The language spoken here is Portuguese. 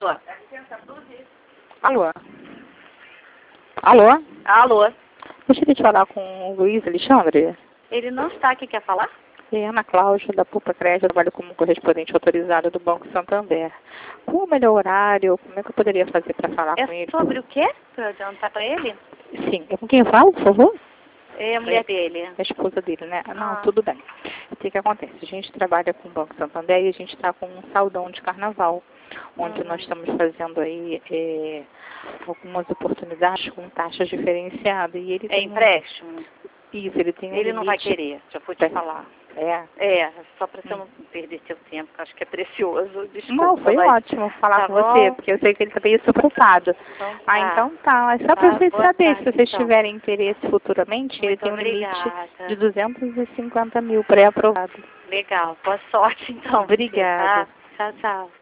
Alô? Alô? Alô? Gostaria de falar com o Luiz Alexandre? Ele não está aqui, quer falar? É Ana Cláudia, da Pupa Crédito, trabalho como correspondente autorizado do Banco Santander. Qual o melhor horário? Como é que eu poderia fazer para falar com ele? É sobre o quê? Para eu adiantar para ele? Sim. É com quem eu falo, por favor? É a mulher dele. A esposa dele, né? Não, Ah. tudo bem. O que acontece? A gente trabalha com o Banco Santander e a gente está com um saldão de carnaval, onde nós estamos fazendo aí algumas oportunidades com taxas diferenciadas. E ele tem empréstimo? Isso, ele tem Ele não vai querer, já vou te falar. Só para você não perder seu tempo, que acho que é precioso. Desculpa. Não, foi ótimo falar com você, porque eu sei que ele está meio preocupado. Então tá. É só para vocês saberem, se vocês tiverem interesse futuramente, ele tem um limite de 250 mil pré-aprovado. Legal, boa sorte então. Obrigada. Tchau, tchau.